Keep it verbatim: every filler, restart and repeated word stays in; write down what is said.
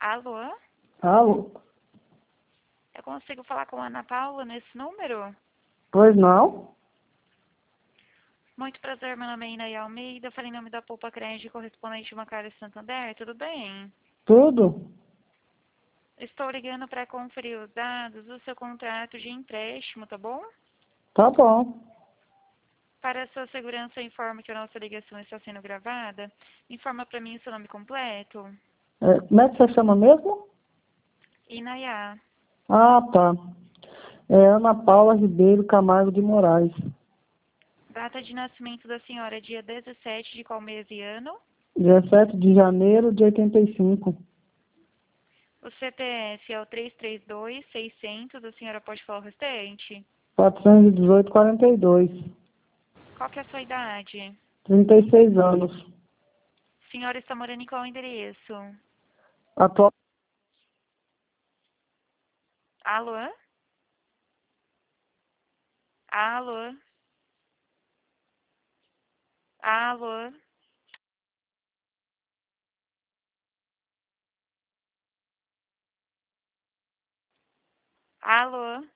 Alô? Alô? Eu consigo falar com a Ana Paula nesse número? Pois não? Muito prazer, meu nome é Inaí Almeida, falei em nome da Poupa Crédito, correspondente bancário Santander, tudo bem? Tudo? Estou ligando para conferir os dados do seu contrato de empréstimo, tá bom? Tá bom. Para a sua segurança, informo que a nossa ligação está sendo gravada. Informa para mim o seu nome completo. É, como é que você chama mesmo? Inaiá. Ah, tá. É Ana Paula Ribeiro Camargo de Moraes. Data de nascimento da senhora, dia dezessete de qual mês e ano? dezessete de janeiro de oitenta e cinco. O C P F é o três três dois, seiscentos. A senhora pode falar o restante? quatrocentos e dezoito, quarenta e dois. Qual que é a sua idade? trinta e seis anos. A senhora está morando em qual endereço? Atual. Alô? Alô? Alô? Alô?